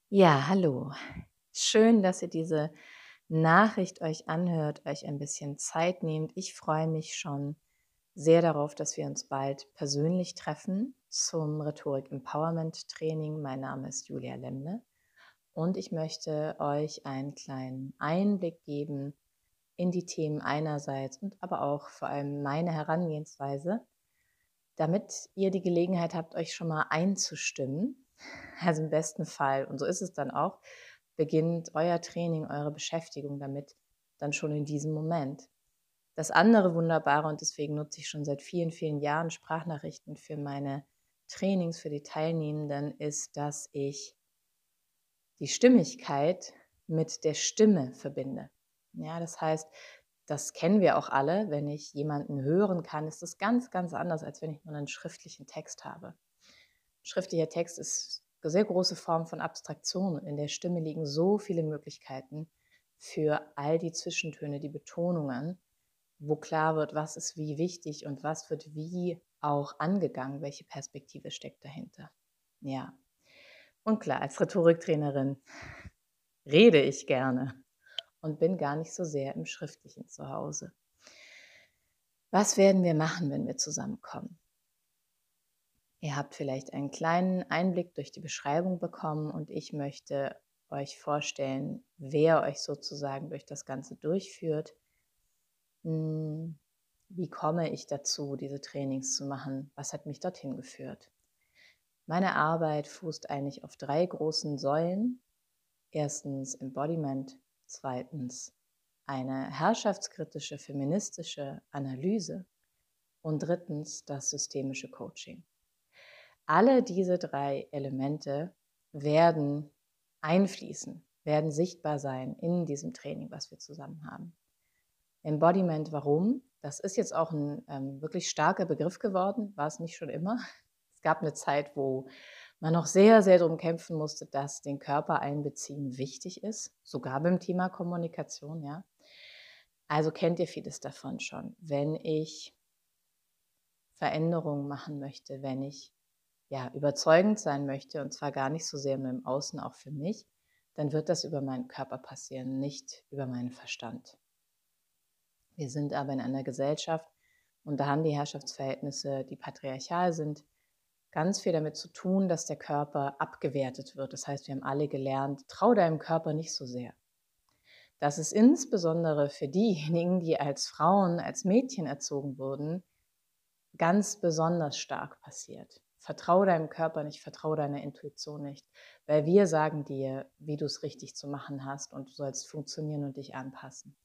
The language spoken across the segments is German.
Ja, hallo. Schön, dass ihr diese Nachricht euch anhört, euch ein bisschen Zeit nehmt. Ich freue mich schon sehr darauf, dass wir uns bald persönlich treffen zum Rhetorik Empowerment Training. Mein Name ist Julia Lemne und ich möchte euch einen kleinen Einblick geben in die Themen einerseits und aber auch vor allem meine Herangehensweise, damit ihr die Gelegenheit habt, euch schon mal einzustimmen. Also im besten Fall, und so ist es dann auch, beginnt euer Training, eure Beschäftigung damit dann schon in diesem Moment. Das andere Wunderbare, und deswegen nutze ich schon seit vielen, vielen Jahren Sprachnachrichten für meine Trainings, für die Teilnehmenden, ist, dass ich die Stimmigkeit mit der Stimme verbinde. Ja, das heißt, das kennen wir auch alle. Wenn ich jemanden hören kann, ist das ganz, ganz anders, als wenn ich nur einen schriftlichen Text habe. Schriftlicher Text ist eine sehr große Form von Abstraktion. In der Stimme liegen so viele Möglichkeiten für all die Zwischentöne, die Betonungen, wo klar wird, was ist wie wichtig und was wird wie auch angegangen, welche Perspektive steckt dahinter. Ja, und klar, als Rhetoriktrainerin rede ich gerne und bin gar nicht so sehr im Schriftlichen zu Hause. Was werden wir machen, wenn wir zusammenkommen? Ihr habt vielleicht einen kleinen Einblick durch die Beschreibung bekommen und ich möchte euch vorstellen, wer euch sozusagen durch das Ganze durchführt. Hm, Wie komme ich dazu, diese Trainings zu machen? Was hat mich dorthin geführt? Meine Arbeit fußt eigentlich auf 3 großen Säulen. Erstens Embodiment, zweitens eine herrschaftskritische feministische Analyse und drittens das systemische Coaching. Alle diese 3 Elemente werden einfließen, werden sichtbar sein in diesem Training, was wir zusammen haben. Embodiment, warum? Das ist jetzt auch ein wirklich starker Begriff geworden, war es nicht schon immer. Es gab eine Zeit, wo man noch sehr, sehr darum kämpfen musste, dass den Körper einbeziehen wichtig ist, sogar beim Thema Kommunikation, ja. Also kennt ihr vieles davon schon. Wenn ich Veränderungen machen möchte, wenn ich ja, überzeugend sein möchte, und zwar gar nicht so sehr nur im Außen, auch für mich, dann wird das über meinen Körper passieren, nicht über meinen Verstand. Wir sind aber in einer Gesellschaft und da haben die Herrschaftsverhältnisse, die patriarchal sind, ganz viel damit zu tun, dass der Körper abgewertet wird. Das heißt, wir haben alle gelernt, trau deinem Körper nicht so sehr. Das ist insbesondere für diejenigen, die als Frauen, als Mädchen erzogen wurden, ganz besonders stark passiert. Vertraue deinem Körper nicht, vertraue deiner Intuition nicht, weil wir sagen dir, wie du es richtig zu machen hast und du sollst funktionieren und dich anpassen.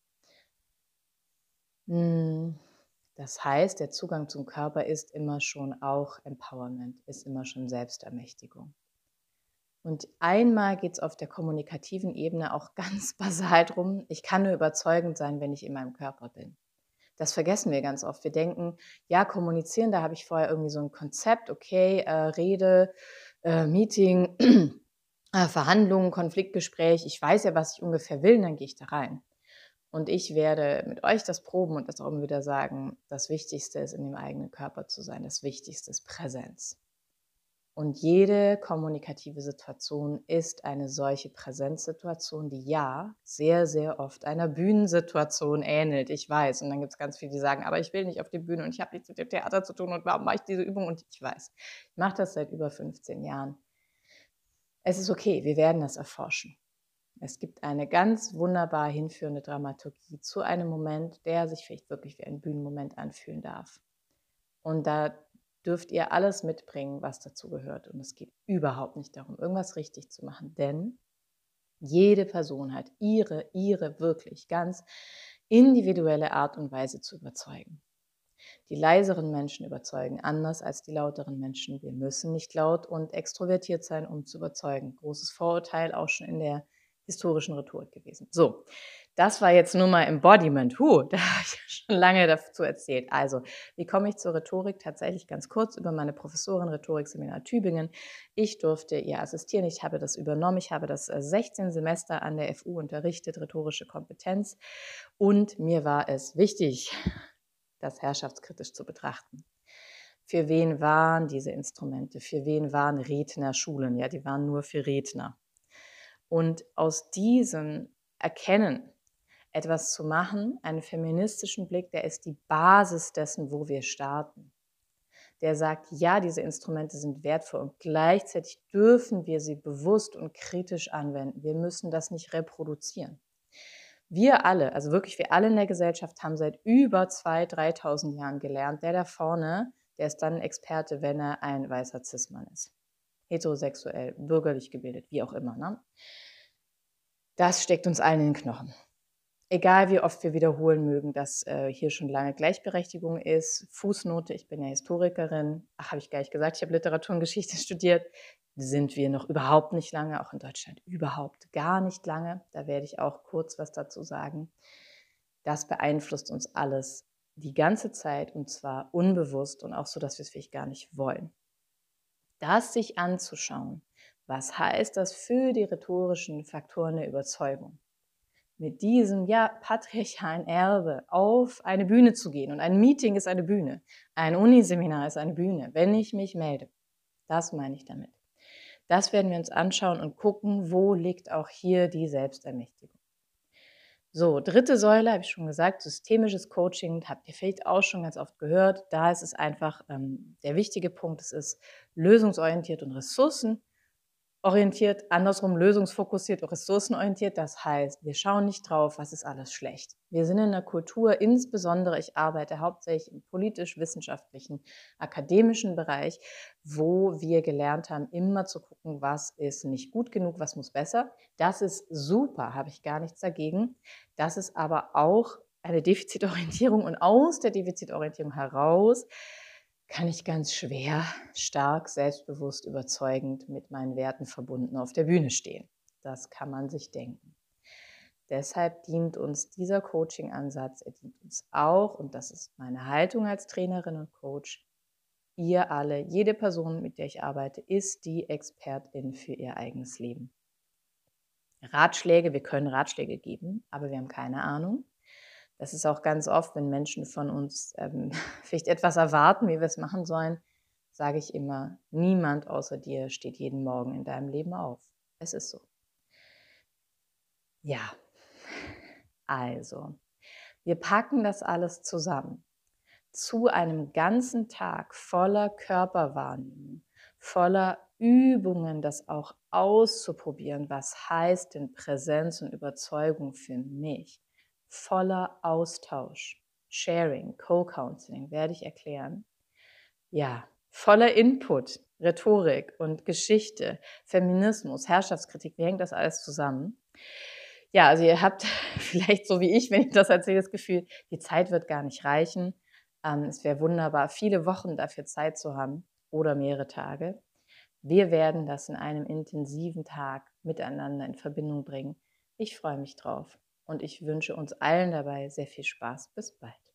Das heißt, der Zugang zum Körper ist immer schon auch Empowerment, ist immer schon Selbstermächtigung. Und einmal geht es auf der kommunikativen Ebene auch ganz basal drum, ich kann nur überzeugend sein, wenn ich in meinem Körper bin. Das vergessen wir ganz oft. Wir denken, ja, kommunizieren, da habe ich vorher irgendwie so ein Konzept, okay, Rede, Meeting, Verhandlungen, Konfliktgespräch. Ich weiß ja, was ich ungefähr will, und dann gehe ich da rein. Und ich werde mit euch das proben und das auch immer wieder sagen, das Wichtigste ist, in dem eigenen Körper zu sein. Das Wichtigste ist Präsenz. Und jede kommunikative Situation ist eine solche Präsenzsituation, die ja sehr, sehr oft einer Bühnensituation ähnelt. Ich weiß. Und dann gibt es ganz viele, die sagen, aber ich will nicht auf die Bühne und ich habe nichts mit dem Theater zu tun und warum mache ich diese Übung? Und ich weiß, ich mache das seit über 15 Jahren. Es ist okay, wir werden das erforschen. Es gibt eine ganz wunderbar hinführende Dramaturgie zu einem Moment, der sich vielleicht wirklich wie ein Bühnenmoment anfühlen darf. Und da dürft ihr alles mitbringen, was dazu gehört. Und es geht überhaupt nicht darum, irgendwas richtig zu machen, denn jede Person hat ihre wirklich ganz individuelle Art und Weise zu überzeugen. Die leiseren Menschen überzeugen anders als die lauteren Menschen. Wir müssen nicht laut und extrovertiert sein, um zu überzeugen. Großes Vorurteil auch schon in der historischen Rhetorik gewesen. So, das war jetzt nur mal Embodiment. Da habe ich schon lange dazu erzählt. Also, wie komme ich zur Rhetorik? Tatsächlich ganz kurz über meine Professorin Rhetorikseminar Tübingen. Ich durfte ihr assistieren. Ich habe das übernommen. Ich habe das 16 Semester an der FU unterrichtet, rhetorische Kompetenz. Und mir war es wichtig, das herrschaftskritisch zu betrachten. Für wen waren diese Instrumente? Für wen waren Rednerschulen? Ja, die waren nur für Redner. Und aus diesem Erkennen etwas zu machen, einen feministischen Blick, der ist die Basis dessen, wo wir starten. Der sagt, ja, diese Instrumente sind wertvoll und gleichzeitig dürfen wir sie bewusst und kritisch anwenden. Wir müssen das nicht reproduzieren. Wir alle, also wirklich wir alle in der Gesellschaft, haben seit über 2.000, 3.000 Jahren gelernt, der da vorne, der ist dann ein Experte, wenn er ein weißer Cis-Mann ist. Heterosexuell, bürgerlich gebildet, wie auch immer. Ne? Das steckt uns allen in den Knochen. Egal wie oft wir wiederholen mögen, dass hier schon lange Gleichberechtigung ist. Fußnote, ich bin ja Historikerin. Ach, habe ich gar nicht gesagt, ich habe Literatur und Geschichte studiert. Sind wir noch überhaupt nicht lange, auch in Deutschland überhaupt gar nicht lange. Da werde ich auch kurz was dazu sagen. Das beeinflusst uns alles die ganze Zeit und zwar unbewusst und auch so, dass wir es vielleicht gar nicht wollen. Das sich anzuschauen, was heißt das für die rhetorischen Faktoren der Überzeugung? Mit diesem patriarchalen Erbe auf eine Bühne zu gehen. Und ein Meeting ist eine Bühne. Ein Uniseminar ist eine Bühne, wenn ich mich melde. Das meine ich damit. Das werden wir uns anschauen und gucken, wo liegt auch hier die Selbstermächtigung. So, dritte Säule, habe ich schon gesagt, systemisches Coaching, habt ihr vielleicht auch schon ganz oft gehört. Da ist es einfach der wichtige Punkt, es ist lösungsorientiert und ressourcenorientiert, andersrum lösungsfokussiert und ressourcenorientiert. Das heißt, wir schauen nicht drauf, was ist alles schlecht. Wir sind in der Kultur, insbesondere ich arbeite hauptsächlich im politisch-wissenschaftlichen, akademischen Bereich, wo wir gelernt haben, immer zu gucken, was ist nicht gut genug, was muss besser. Das ist super, habe ich gar nichts dagegen. Das ist aber auch eine Defizitorientierung und aus der Defizitorientierung heraus kann ich ganz schwer, stark, selbstbewusst, überzeugend mit meinen Werten verbunden auf der Bühne stehen. Das kann man sich denken. Deshalb dient uns dieser Coaching-Ansatz, er dient uns auch, und das ist meine Haltung als Trainerin und Coach, ihr alle, jede Person, mit der ich arbeite, ist die Expertin für ihr eigenes Leben. Ratschläge, wir können Ratschläge geben, aber wir haben keine Ahnung. Das ist auch ganz oft, wenn Menschen von uns vielleicht etwas erwarten, wie wir es machen sollen, sage ich immer, niemand außer dir steht jeden Morgen in deinem Leben auf. Es ist so. Ja, also, wir packen das alles zusammen zu einem ganzen Tag voller Körperwahrnehmung, voller Übungen, das auch auszuprobieren, was heißt denn Präsenz und Überzeugung für mich, voller Austausch, Sharing, Co-Counseling, werde ich erklären. Ja, voller Input, Rhetorik und Geschichte, Feminismus, Herrschaftskritik, wie hängt das alles zusammen? Ja, also ihr habt vielleicht so wie ich, wenn ich das erzähle, das Gefühl, die Zeit wird gar nicht reichen. Es wäre wunderbar, viele Wochen dafür Zeit zu haben oder mehrere Tage. Wir werden das in einem intensiven Tag miteinander in Verbindung bringen. Ich freue mich drauf und ich wünsche uns allen dabei sehr viel Spaß. Bis bald.